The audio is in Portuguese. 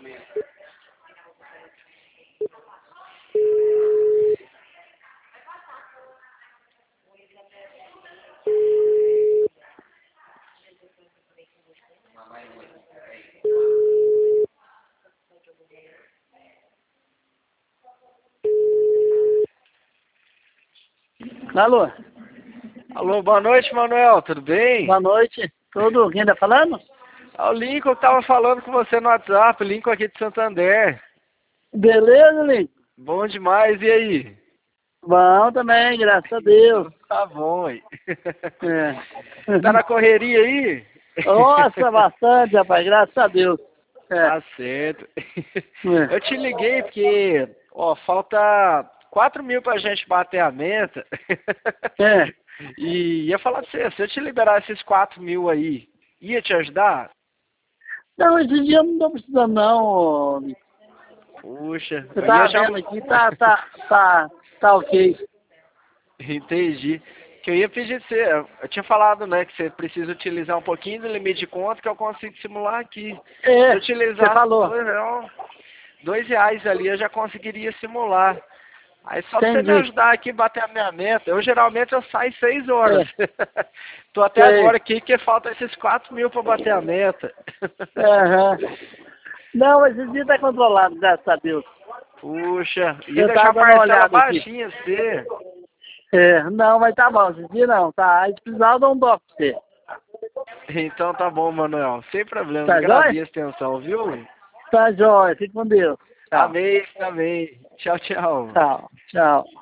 Alô, Alô, boa noite, Manuel, tudo bem? boa noite. Tudo? Quem tá falando? É o Lincoln que tava falando com você no WhatsApp, Lincoln aqui de Santander. Beleza, Lincoln? Bom demais, e aí? Bom também, graças a Deus. Então tá bom, aí. É. Tá na correria aí? Nossa, bastante, rapaz, graças a Deus. É. Tá certo. É. Eu te liguei porque, ó, falta 4.000 pra gente bater a meta. É. E ia falar pra você, se eu te liberar esses 4.000 aí, ia te ajudar? Não, esse dia eu não tô precisando não, ô, Lincoln. Puxa, Você eu ia tá já... vendo aqui, tá ok. Entendi. Que eu ia pedir pra você, eu tinha falado, né, que você precisa utilizar um pouquinho do limite de conta que eu consigo simular aqui. Se É, eu você utilizasse falou. R$ 2 ali, eu já conseguiria simular. Aí só pra você me Entendi. ajudar aqui a bater a minha meta. Eu geralmente eu saio 6 horas. É, Tô até sei. agora aqui que falta esses 4.000 pra bater a meta. Aham. Não, esse dia tá controlado, graças a Deus. Puxa, ia Eu deixar tava a dando uma parcela olhada aqui. baixinha pra você. É, não, mas tá bom, esse dia não, tá. Aí se precisar eu dou um toque pra você. Então tá bom, Manuel. Sem problema. Tá jóia? Agradeço a atenção, viu? Tá jóia, fique com Deus. Tchau. Amém, amém. Tchau, tchau. Tchau, tchau.